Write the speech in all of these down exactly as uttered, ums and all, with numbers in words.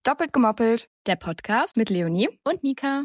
Doppelt gemoppelt. Der Podcast Mit Leonie und Nika.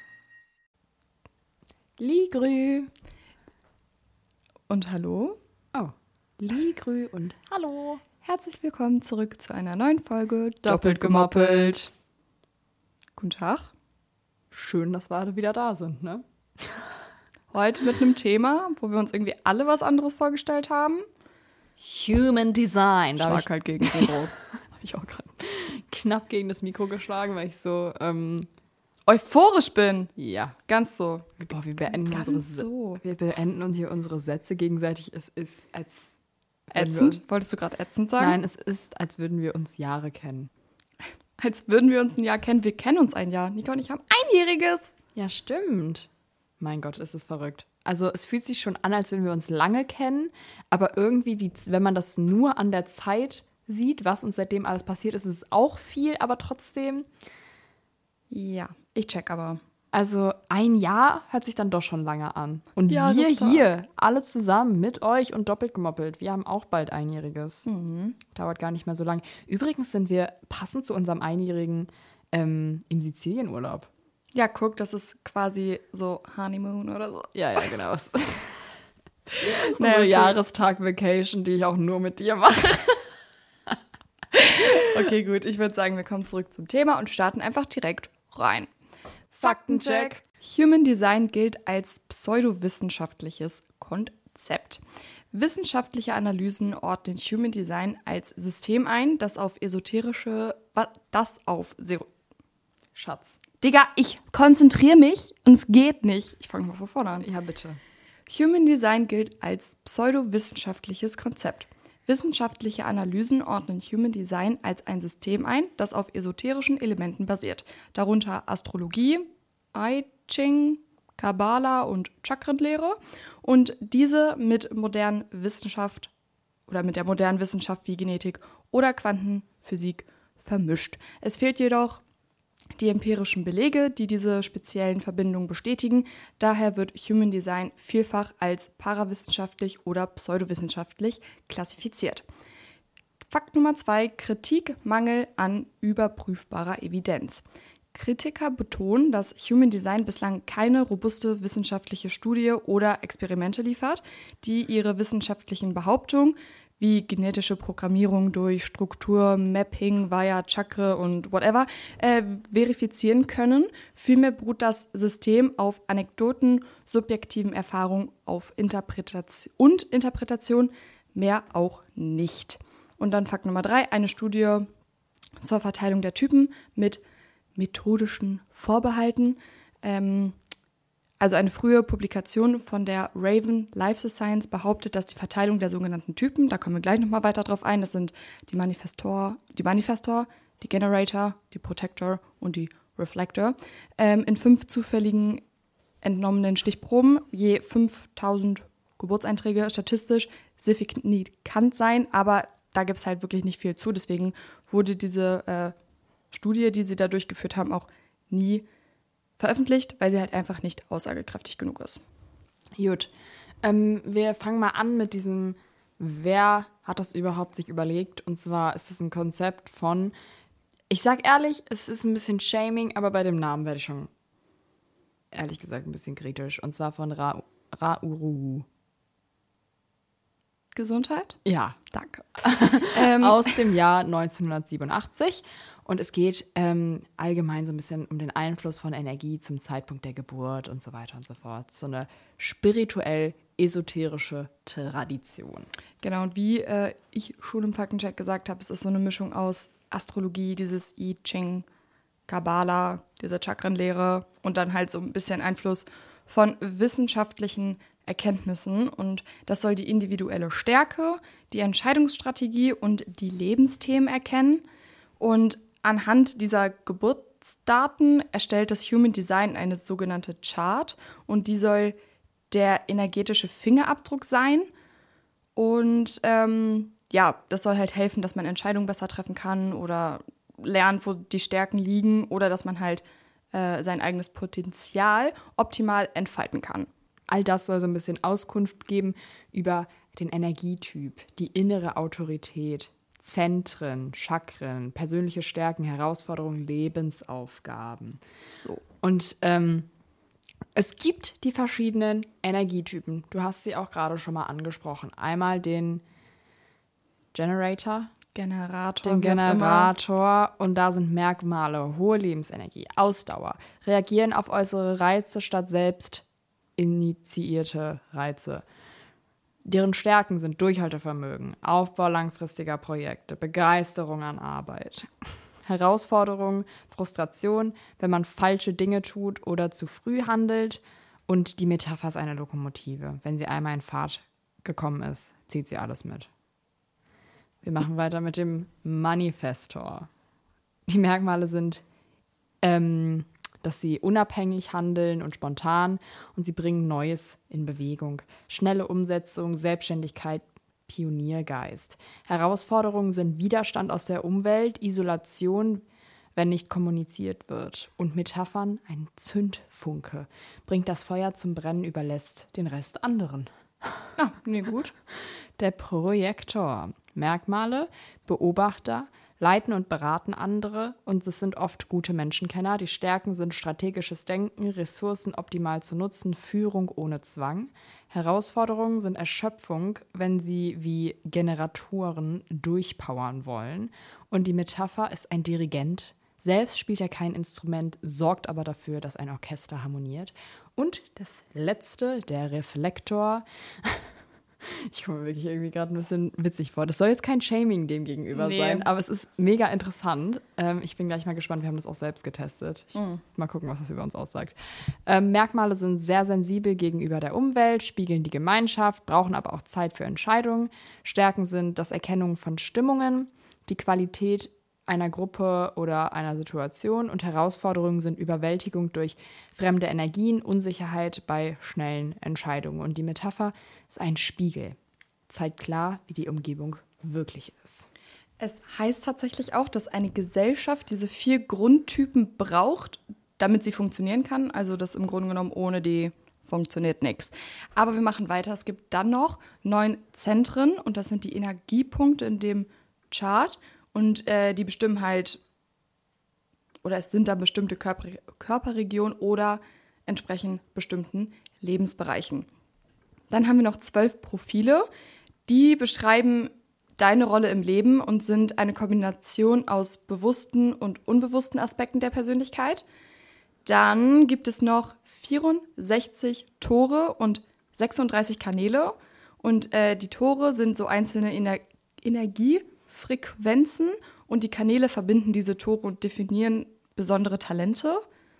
Ligrü. Und hallo. Oh, Ligrü und hallo. Herzlich willkommen zurück zu einer neuen Folge Doppelt gemoppelt. Guten Tag. Schön, dass wir alle wieder da sind, ne? Heute mit einem Thema, wo wir uns irgendwie alle was anderes vorgestellt haben. Human Design. Da Schlag ich, halt gegen Büro. hab ich auch gerade knapp gegen das Mikro geschlagen, weil ich so, ähm, Euphorisch bin. ja. Ganz so. Boah, wir beenden, Ganz unsere, Sä- so. wir beenden uns hier unsere Sätze gegenseitig. Es ist, als würden wir Ätzend? uns- Wolltest du gerade ätzend sagen? Nein, es ist, als würden wir uns Jahre kennen. Als würden wir uns ein Jahr kennen. Wir kennen uns ein Jahr. Nika und ich haben einjähriges. Ja, stimmt. Mein Gott, ist es verrückt. Also es fühlt sich schon an, als würden wir uns lange kennen, aber irgendwie, die, wenn man das nur an der Zeit sieht, was uns seitdem alles passiert ist, ist es auch viel, aber trotzdem, Ja, ich check aber. also ein Jahr hört sich dann doch schon lange an. Und Ja, wir das war- hier, alle zusammen mit euch und doppelt gemoppelt, wir haben auch bald Einjähriges. Mhm. Dauert gar nicht mehr so lange. Übrigens sind wir passend zu unserem Einjährigen ähm, im Sizilienurlaub. Ja, guck, das ist quasi so Honeymoon oder so. Ja, ja, genau. Das ist Naja, unsere cool. Jahrestag-Vacation, die ich auch nur mit dir mache. Okay, gut. Ich würde sagen, wir kommen zurück zum Thema und starten einfach direkt rein. Faktencheck. Human Design gilt als pseudowissenschaftliches Konzept. Wissenschaftliche Analysen ordnen Human Design als System ein, das auf esoterische, wa- das auf Zero. Schatz. Digga, ich konzentriere mich und es geht nicht. Ich fange mal von vorne an. Ja, bitte. Human Design gilt als pseudowissenschaftliches Konzept. Wissenschaftliche Analysen ordnen Human Design als ein System ein, das auf esoterischen Elementen basiert, darunter Astrologie, I Ching, Kabbala und Chakrenlehre und diese mit modernen Wissenschaft oder mit der modernen Wissenschaft wie Genetik oder Quantenphysik vermischt. Es fehlt jedoch die empirischen Belege, die diese speziellen Verbindungen bestätigen. Daher wird Human Design vielfach als parawissenschaftlich oder pseudowissenschaftlich klassifiziert. Fakt Nummer zwei: Kritik, Mangel an überprüfbarer Evidenz. Kritiker betonen, dass Human Design bislang keine robuste wissenschaftliche Studie oder Experimente liefert, die ihre wissenschaftlichen Behauptungen wie genetische Programmierung durch Struktur, Mapping, via Chakra und whatever, äh, verifizieren können. Vielmehr beruht das System auf Anekdoten, subjektiven Erfahrungen auf Interpretation und Interpretation, mehr auch nicht. Und dann Fakt Nummer drei, eine Studie zur Verteilung der Typen mit methodischen Vorbehalten. Ähm, Also eine frühe Publikation von der Raven Life Science behauptet, dass die Verteilung der sogenannten Typen, da kommen wir gleich nochmal weiter drauf ein, das sind die Manifestor, die Manifestor, die Generator, die Protector und die Reflector, ähm, in fünf zufälligen entnommenen Stichproben, je fünftausend Geburtseinträge, statistisch signifikant sein, aber da gibt es halt wirklich nicht viel zu, deswegen wurde diese äh, Studie, die sie da durchgeführt haben, auch nie veröffentlicht, weil sie halt einfach nicht aussagekräftig genug ist. Gut. Ähm, wir fangen mal an mit diesem, wer hat das überhaupt sich überlegt? Und zwar ist es ein Konzept von, ich sag ehrlich, es ist ein bisschen Shaming, aber bei dem Namen werde ich schon, ehrlich gesagt, ein bisschen kritisch. Und zwar von Ra Ra-Uru. Gesundheit? Ja. Danke. ähm, Aus dem Jahr neunzehnhundertsiebenundachtzig. Und es geht ähm, allgemein so ein bisschen um den Einfluss von Energie zum Zeitpunkt der Geburt und so weiter und so fort. So eine spirituell-esoterische Tradition. Genau, und wie äh, ich schon im Faktencheck gesagt habe, es ist so eine Mischung aus Astrologie, dieses I Ching, Kabbala, diese Chakrenlehre und dann halt so ein bisschen Einfluss von wissenschaftlichen Erkenntnissen. Und das soll die individuelle Stärke, die Entscheidungsstrategie und die Lebensthemen erkennen. Und anhand dieser Geburtsdaten erstellt das Human Design eine sogenannte Chart und die soll der energetische Fingerabdruck sein. Und ähm, ja, das soll halt helfen, dass man Entscheidungen besser treffen kann oder lernt, wo die Stärken liegen oder dass man halt äh, sein eigenes Potenzial optimal entfalten kann. All das soll so ein bisschen Auskunft geben über den Energietyp, die innere Autorität, Zentren, Chakren, persönliche Stärken, Herausforderungen, Lebensaufgaben. So. Und ähm, es gibt die verschiedenen Energietypen. Du hast sie auch gerade schon mal angesprochen. Einmal den Generator. Generator. Den Generator. Und da sind Merkmale, hohe Lebensenergie, Ausdauer, reagieren auf äußere Reize statt selbst initiierte Reize. Deren Stärken sind Durchhaltevermögen, Aufbau langfristiger Projekte, Begeisterung an Arbeit. Herausforderungen, Frustration, wenn man falsche Dinge tut oder zu früh handelt. Und die Metapher ist eine Lokomotive. Wenn sie einmal in Fahrt gekommen ist, zieht sie alles mit. Wir machen weiter mit dem Manifestor. Die Merkmale sind, ähm, dass sie unabhängig handeln und spontan und sie bringen Neues in Bewegung. Schnelle Umsetzung, Selbstständigkeit, Pioniergeist. Herausforderungen sind Widerstand aus der Umwelt, Isolation, wenn nicht kommuniziert wird. Und Metaphern, ein Zündfunke. Bringt das Feuer zum Brennen, überlässt den Rest anderen. Ah, nee, gut. Der Projektor. Merkmale, Beobachter, leiten und beraten andere und es sind oft gute Menschenkenner. Die Stärken sind strategisches Denken, Ressourcen optimal zu nutzen, Führung ohne Zwang. Herausforderungen sind Erschöpfung, wenn sie wie Generatoren durchpowern wollen. Und die Metapher ist ein Dirigent. Selbst spielt er kein Instrument, sorgt aber dafür, dass ein Orchester harmoniert. Und das letzte, der Reflektor. Ich komme mir wirklich irgendwie gerade ein bisschen witzig vor. Das soll jetzt kein Shaming dem gegenüber nee. sein, aber es ist mega interessant. Ähm, ich bin gleich mal gespannt, wir haben das auch selbst getestet. Ich, mm. Mal gucken, was das über uns aussagt. Ähm, Merkmale sind sehr sensibel gegenüber der Umwelt, spiegeln die Gemeinschaft, brauchen aber auch Zeit für Entscheidungen. Stärken sind das Erkennen von Stimmungen, die Qualität einer Gruppe oder einer Situation und Herausforderungen sind Überwältigung durch fremde Energien, Unsicherheit bei schnellen Entscheidungen. Und die Metapher ist ein Spiegel, zeigt klar, wie die Umgebung wirklich ist. Es heißt tatsächlich auch, dass eine Gesellschaft diese vier Grundtypen braucht, damit sie funktionieren kann. Also das im Grunde genommen ohne die funktioniert nichts. Aber wir machen weiter. Es gibt dann noch neun Zentren und das sind die Energiepunkte in dem Chart. Und äh, die bestimmen halt, oder es sind da bestimmte Körper, Körperregionen oder entsprechen bestimmten Lebensbereichen. Dann haben wir noch zwölf Profile, die beschreiben deine Rolle im Leben und sind eine Kombination aus bewussten und unbewussten Aspekten der Persönlichkeit. Dann gibt es noch vierundsechzig Tore und sechsunddreißig Kanäle. Und äh, die Tore sind so einzelne Ener- Energie- Frequenzen und die Kanäle verbinden diese Tore und definieren besondere Talente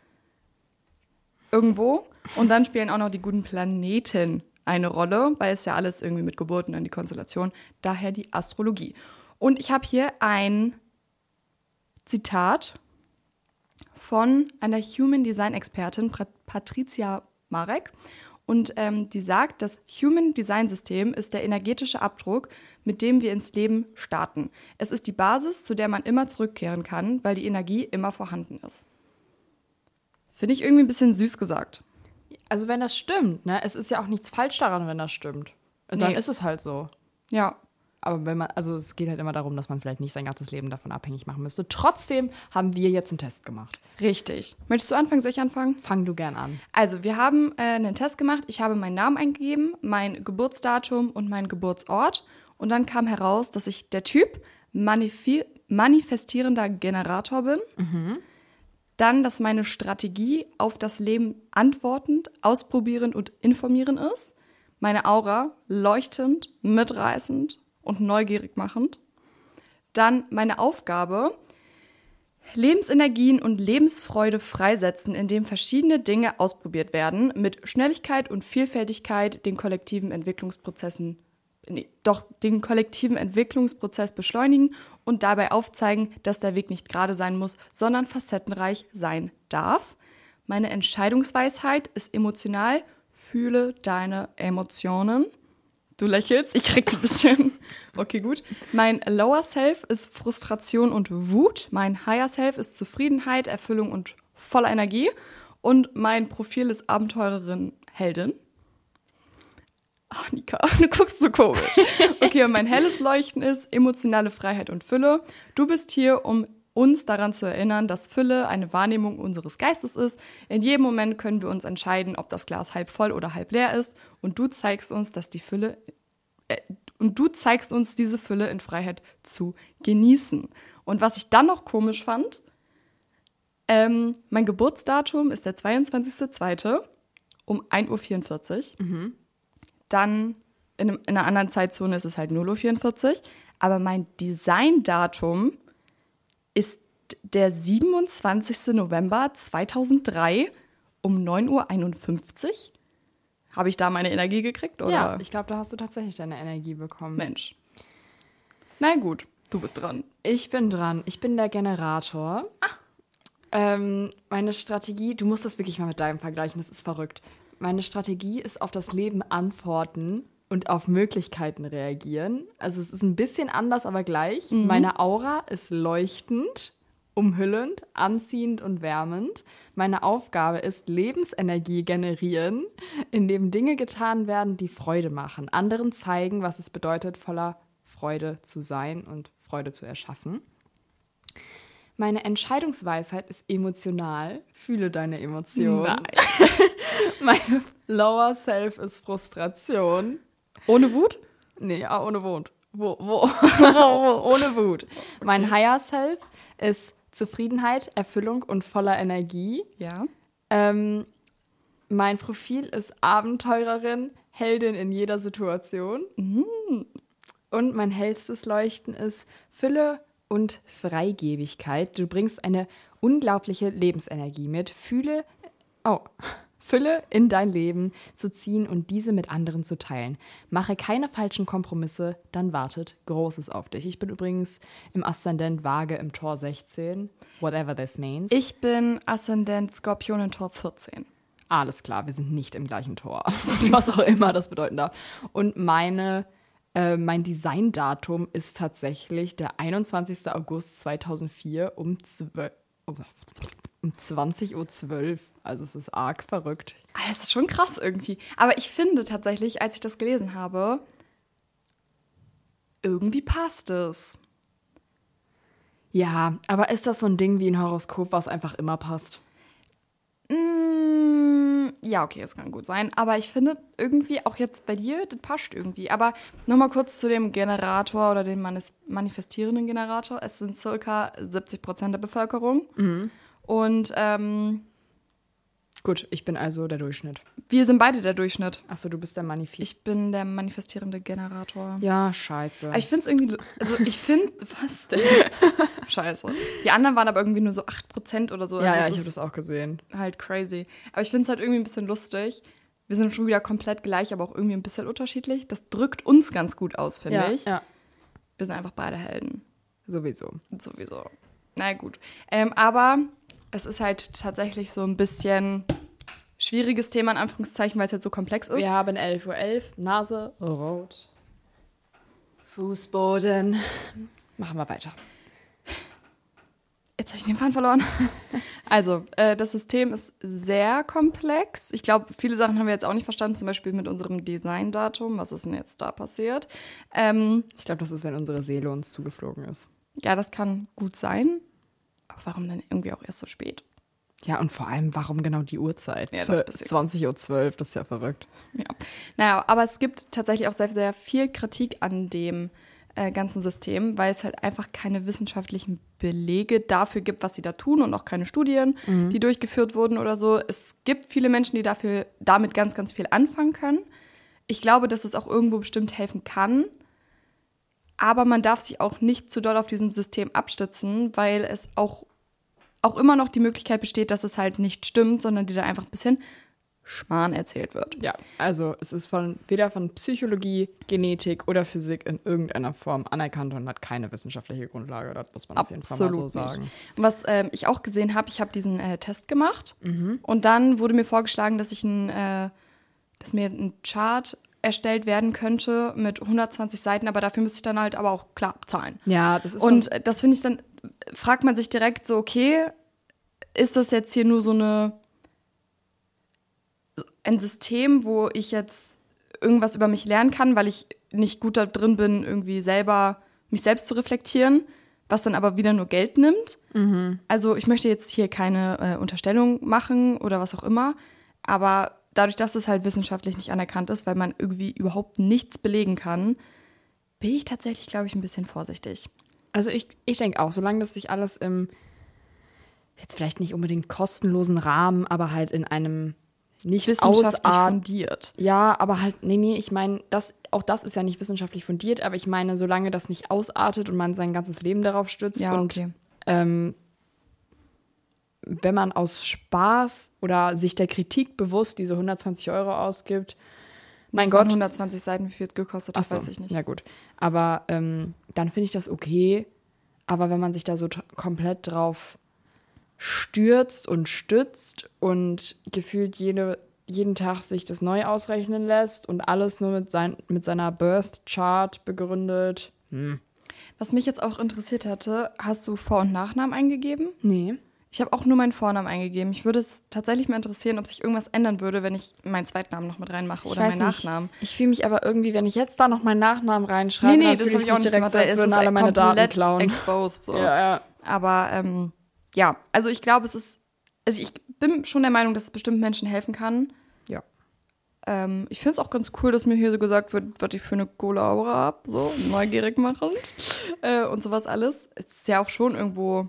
irgendwo. Und dann spielen auch noch die guten Planeten eine Rolle, weil es ja alles irgendwie mit Geburten an die Konstellation, daher die Astrologie. Und ich habe hier ein Zitat von einer Human Design Expertin, Patricia Marek. Und ähm, die sagt, das Human Design System ist der energetische Abdruck, mit dem wir ins Leben starten. Es ist die Basis, zu der man immer zurückkehren kann, weil die Energie immer vorhanden ist. Finde ich irgendwie ein bisschen süß gesagt. Also wenn das stimmt, ne? Es ist ja auch nichts falsch daran, wenn das stimmt. Dann nee. ist es halt so. Ja. Aber wenn man, also es geht halt immer darum, dass man vielleicht nicht sein ganzes Leben davon abhängig machen müsste. Trotzdem haben wir jetzt einen Test gemacht. Richtig. Möchtest du anfangen? Soll ich anfangen? Fang du gern an. Also, wir haben äh, einen Test gemacht. Ich habe meinen Namen eingegeben, mein Geburtsdatum und meinen Geburtsort. Und dann kam heraus, dass ich der Typ manif- manifestierender Generator bin. Mhm. Dann, dass meine Strategie auf das Leben antwortend, ausprobierend und informierend ist. Meine Aura leuchtend, mitreißend und neugierig machend. Dann meine Aufgabe, Lebensenergien und Lebensfreude freisetzen, indem verschiedene Dinge ausprobiert werden, mit Schnelligkeit und Vielfältigkeit den kollektiven Entwicklungsprozessen, nee, doch den kollektiven Entwicklungsprozess beschleunigen und dabei aufzeigen, dass der Weg nicht gerade sein muss, sondern facettenreich sein darf. Meine Entscheidungsweisheit ist emotional, fühle deine Emotionen. Du lächelst, ich krieg ein bisschen. Okay, gut. Mein Lower Self ist Frustration und Wut. Mein Higher Self ist Zufriedenheit, Erfüllung und voller Energie. Und mein Profil ist Abenteurerin, Heldin. Ach, Nika, du guckst so komisch. Okay, und mein helles Leuchten ist emotionale Freiheit und Fülle. Du bist hier, um uns daran zu erinnern, dass Fülle eine Wahrnehmung unseres Geistes ist. In jedem Moment können wir uns entscheiden, ob das Glas halb voll oder halb leer ist. Und du zeigst uns, dass die Fülle äh, und du zeigst uns diese Fülle in Freiheit zu genießen. Und was ich dann noch komisch fand, ähm, mein Geburtsdatum ist der zweiundzwanzigster zweite um ein Uhr vierundvierzig. Mhm. Dann in, in einer anderen Zeitzone ist es halt null Uhr vierundvierzig. Aber mein Designdatum ist der siebenundzwanzigster November zweitausenddrei um neun Uhr einundfünfzig. Habe ich da meine Energie gekriegt, oder? Ja, ich glaube, da hast du tatsächlich deine Energie bekommen. Mensch. Na gut, du bist dran. Ich bin dran. Ich bin der Generator. Ah. Ähm, meine Strategie, du musst das wirklich mal mit deinem vergleichen, das ist verrückt. Meine Strategie ist auf das Leben antworten und auf Möglichkeiten reagieren. Also es ist ein bisschen anders, aber gleich. Mhm. Meine Aura ist leuchtend, umhüllend, anziehend und wärmend. Meine Aufgabe ist Lebensenergie generieren, indem Dinge getan werden, die Freude machen. Anderen zeigen, was es bedeutet, voller Freude zu sein und Freude zu erschaffen. Meine Entscheidungsweisheit ist emotional. Fühle deine Emotionen. Nein. Meine Lower Self ist Frustration. Ohne Wut? Nee, ja, ohne Wut. Wo, wo? Ohne Wut. Mein Higher Self ist Zufriedenheit, Erfüllung und voller Energie. Ja. Ähm, mein Profil ist Abenteurerin, Heldin in jeder Situation. Mhm. Und mein hellstes Leuchten ist Fülle und Freigebigkeit. Du bringst eine unglaubliche Lebensenergie mit. Fühle, oh, Fülle in dein Leben zu ziehen und diese mit anderen zu teilen. Mache keine falschen Kompromisse, dann wartet Großes auf dich. Ich bin übrigens im Aszendent Waage im Tor sechzehn, whatever this means. Ich bin Aszendent Skorpion in Tor vierzehn. Alles klar, wir sind nicht im gleichen Tor, was auch immer das bedeuten darf. Und meine, äh, mein Designdatum ist tatsächlich der einundzwanzigster August zweitausendvier um, zwölf, um zwanzig Uhr zwölf. Also es ist arg verrückt. Es ist schon krass irgendwie. Aber ich finde tatsächlich, als ich das gelesen habe, irgendwie passt es. Ja, aber ist das so ein Ding wie ein Horoskop, was einfach immer passt? Mm, ja, okay, das kann gut sein. Aber ich finde irgendwie, auch jetzt bei dir, das passt irgendwie. Aber nochmal kurz zu dem Generator oder dem manis- manifestierenden Generator. Es sind circa siebzig Prozent der Bevölkerung. Mhm. Und, ähm... Gut, ich bin also der Durchschnitt. Wir sind beide der Durchschnitt. Achso, du bist der Manifest. Ich bin der manifestierende Generator. Ja, scheiße. Aber ich finde es irgendwie, also ich finde, was denn? Scheiße. Die anderen waren aber irgendwie nur so acht Prozent oder so. Ja, also ja, ich habe das auch gesehen. Halt crazy. Aber ich finde es halt irgendwie ein bisschen lustig. Wir sind schon wieder komplett gleich, aber auch irgendwie ein bisschen unterschiedlich. Das drückt uns ganz gut aus, finde ja, ich. Ja. Wir sind einfach beide Helden. Sowieso. Sowieso. Na gut. Ähm, aber es ist halt tatsächlich so ein bisschen schwieriges Thema, in Anführungszeichen, weil es jetzt so komplex ist. Wir haben elf Uhr elf, Nase rot, Fußboden. Machen wir weiter. Jetzt habe ich den Faden verloren. Also, äh, das System ist sehr komplex. Ich glaube, viele Sachen haben wir jetzt auch nicht verstanden, zum Beispiel mit unserem Designdatum. Was ist denn jetzt da passiert? Ähm, ich glaube, das ist, wenn unsere Seele uns zugeflogen ist. Ja, das kann gut sein. Aber warum dann irgendwie auch erst so spät? Ja, und vor allem, warum genau die Uhrzeit? Ja, das zwanzig Uhr zwölf, das ist ja verrückt. Ja. Naja, aber es gibt tatsächlich auch sehr, sehr viel Kritik an dem äh, ganzen System, weil es halt einfach keine wissenschaftlichen Belege dafür gibt, was sie da tun und auch keine Studien, mhm. die durchgeführt wurden oder so. Es gibt viele Menschen, die dafür damit ganz, ganz viel anfangen können. Ich glaube, dass es auch irgendwo bestimmt helfen kann. Aber man darf sich auch nicht zu doll auf diesem System abstützen, weil es auch, auch immer noch die Möglichkeit besteht, dass es halt nicht stimmt, sondern dir da einfach ein bisschen Schmarrn erzählt wird. Ja, also es ist von weder von Psychologie, Genetik oder Physik in irgendeiner Form anerkannt und hat keine wissenschaftliche Grundlage. Das muss man auf jeden Fall mal so sagen. Und was ähm, ich auch gesehen habe, ich habe diesen äh, Test gemacht mhm. und dann wurde mir vorgeschlagen, dass ich ein, äh, dass mir ein Chart erstellt werden könnte mit hundertzwanzig Seiten, aber dafür müsste ich dann halt aber auch klar zahlen. Ja, das ist Und so das finde ich dann, fragt man sich direkt so, okay, ist das jetzt hier nur so eine ein System, wo ich jetzt irgendwas über mich lernen kann, weil ich nicht gut da drin bin, irgendwie selber mich selbst zu reflektieren, was dann aber wieder nur Geld nimmt. Mhm. Also ich möchte jetzt hier keine äh, Unterstellung machen oder was auch immer, aber dadurch, dass es halt wissenschaftlich nicht anerkannt ist, weil man irgendwie überhaupt nichts belegen kann, bin ich tatsächlich, glaube ich, ein bisschen vorsichtig. Also ich, ich denke auch, solange das sich alles im, jetzt vielleicht nicht unbedingt kostenlosen Rahmen, aber halt in einem nicht Wissenschaftlich ausart- fundiert. Ja, aber halt, nee, nee, ich meine, das, auch das ist ja nicht wissenschaftlich fundiert, aber ich meine, solange das nicht ausartet und man sein ganzes Leben darauf stützt Ja, und okay. ähm, wenn man aus Spaß oder sich der Kritik bewusst diese hundertzwanzig Euro ausgibt, mein Das waren Gott. hundertzwanzig Seiten, wie viel es gekostet hat, Ach so, weiß ich nicht. ja gut. Aber ähm, dann finde ich das okay. Aber wenn man sich da so t- komplett drauf stürzt und stützt und gefühlt jede, jeden Tag sich das neu ausrechnen lässt und alles nur mit, sein, mit seiner Birth Chart begründet. Hm. Was mich jetzt auch interessiert hätte, hast du Vor- und Nachnamen eingegeben? Nee. Ich habe auch nur meinen Vornamen eingegeben. Ich würde es tatsächlich mal interessieren, ob sich irgendwas ändern würde, wenn ich meinen Zweitnamen noch mit reinmache oder meinen Nachnamen. Nicht. Ich fühle mich aber irgendwie, wenn ich jetzt da noch meinen Nachnamen reinschreibe, Nee, nee, dann das fühle habe ich ich auch mich nicht direkt gemacht. so, als Es würden ist alle meine Daten komplett klauen. exposed. So. Ja, ja. Aber ähm, ja, also ich glaube, es ist, also ich bin schon der Meinung, dass es bestimmten Menschen helfen kann. Ja. Ähm, ich finde es auch ganz cool, dass mir hier so gesagt wird, was ich für eine coole Aura habe, so neugierig machend äh, und sowas alles. Es ist ja auch schon irgendwo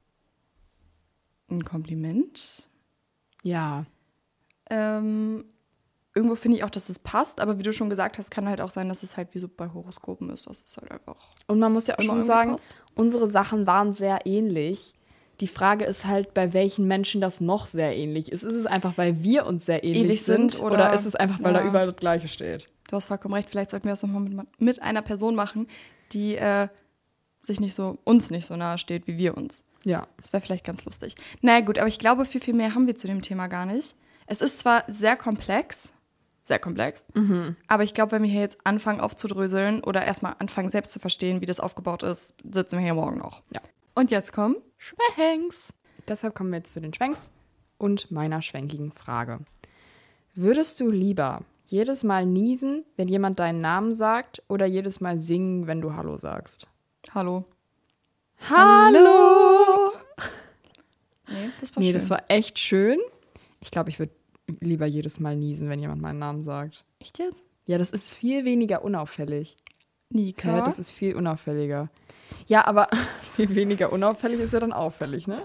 ein Kompliment. Ja. Ähm, irgendwo finde ich auch, dass es passt, aber wie du schon gesagt hast, kann halt auch sein, dass es halt wie so bei Horoskopen ist, dass es halt einfach Und man muss ja auch immer schon irgendwie sagen, passt. unsere Sachen waren sehr ähnlich. Die Frage ist halt, bei welchen Menschen das noch sehr ähnlich ist. Ist es einfach, weil wir uns sehr ähnlich, Ähnlich sind, sind oder, oder- ist es einfach, weil ja. da überall das Gleiche steht? Du hast vollkommen recht, vielleicht sollten wir das nochmal mit, mit einer Person machen, die äh, sich nicht so, uns nicht so nahe steht, wie wir uns. Ja. Das wäre vielleicht ganz lustig. Naja gut, aber ich glaube, viel, viel mehr haben wir zu dem Thema gar nicht. Es ist zwar sehr komplex, sehr komplex, Mhm. aber ich glaube, wenn wir hier jetzt anfangen aufzudröseln oder erstmal anfangen selbst zu verstehen, wie das aufgebaut ist, sitzen wir hier morgen noch. Ja. Und jetzt kommen Schwenks. Deshalb kommen wir jetzt zu den Schwenks und meiner schwenkigen Frage. Würdest du lieber jedes Mal niesen, wenn jemand deinen Namen sagt, oder jedes Mal singen, wenn du Hallo sagst? Hallo. Hallo! Nee, das war Nee, schön. das war echt schön. Ich glaube, ich würde lieber jedes Mal niesen, wenn jemand meinen Namen sagt. Echt jetzt? Ja, das ist viel weniger unauffällig. Nika? Ja, das ist viel unauffälliger. Ja, aber viel weniger unauffällig ist ja dann auffällig, ne?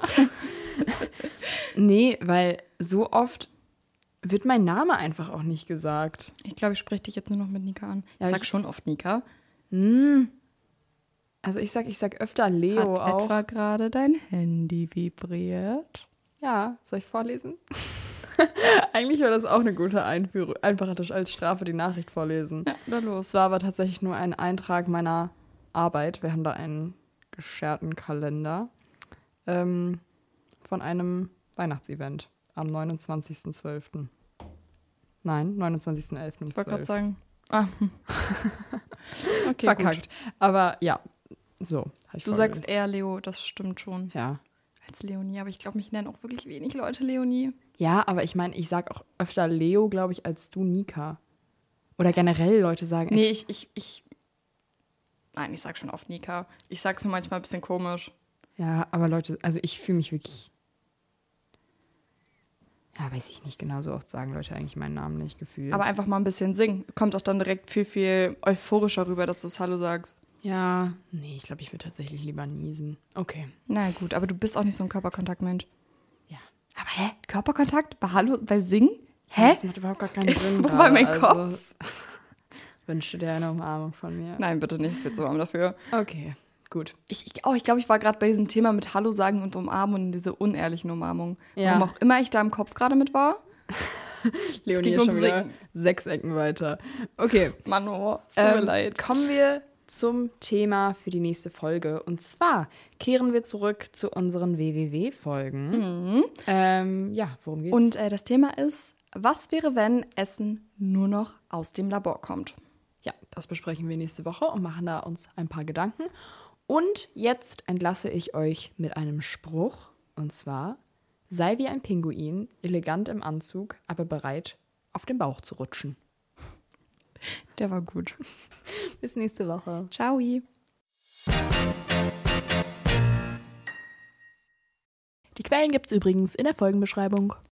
Nee, weil so oft wird mein Name einfach auch nicht gesagt. Ich glaube, ich spreche dich jetzt nur noch mit Nika an. Ja, ich sag ich- schon oft Nika. Hm. Also ich sag, ich sag öfter Leo Hat auch. etwa gerade dein Handy vibriert? Ja, soll ich vorlesen? Eigentlich war das auch eine gute Einführung. Einfach als Strafe die Nachricht vorlesen. Ja, dann los. Es war aber tatsächlich nur ein Eintrag meiner Arbeit. Wir haben da einen gescherten Kalender ähm, von einem Weihnachtsevent am neunundzwanzigsten zwölften Nein, neunundzwanzigsten elften um Ich wollte gerade zwölf. sagen. Ah. Okay, Verkackt. gut. Aber ja, so. hab ich Du sagst vorgelesen. eher Leo, das stimmt schon. Ja. Als Leonie, aber ich glaube, mich nennen auch wirklich wenig Leute Leonie. Ja, aber ich meine, ich sag auch öfter Leo, glaube ich, als du Nika. Oder generell Leute sagen. Nee, ex- ich, ich, ich. Nein, ich sag schon oft Nika. Ich sag's nur manchmal ein bisschen komisch. Ja, aber Leute, also ich fühle mich wirklich. Ja, weiß ich nicht genau, so oft sagen Leute eigentlich meinen Namen nicht gefühlt. Aber einfach mal ein bisschen singen. Kommt auch dann direkt viel, viel euphorischer rüber, dass du es Hallo sagst. ja, nee, ich glaube, ich würde tatsächlich lieber niesen. Okay. Na gut, aber du bist auch nicht so ein Körperkontaktmensch. Ja. Aber hä? Körperkontakt? Bei Hallo? Bei Singen? Ja, Hä? das macht überhaupt gar keinen Sinn. Wo war gerade, mein also, wünsche dir eine Umarmung von mir. Nein, bitte nicht, es wird zu warm dafür. Okay, gut. Ich, ich, oh, ich glaube, ich war gerade bei diesem Thema mit Hallo sagen und umarmen und diese unehrlichen Umarmungen. Ja. Warum auch immer ich da im Kopf gerade mit war. Leonie ging ist um schon wieder Singen. sechs Ecken weiter. Okay. Mann, oh, es tut mir Ähm, leid. kommen wir zum Thema für die nächste Folge. Und zwar kehren wir zurück zu unseren W W W-Folgen. Ähm, ja, worum geht's? Und äh, das Thema ist, was wäre, wenn Essen nur noch aus dem Labor kommt? ja, das besprechen wir nächste Woche und machen da uns ein paar Gedanken. Und jetzt entlasse ich euch mit einem Spruch. Und zwar, sei wie ein Pinguin, elegant im Anzug, aber bereit, auf den Bauch zu rutschen. Der war gut. Bis nächste Woche. Ciao. Die Quellen gibt's übrigens in der Folgenbeschreibung.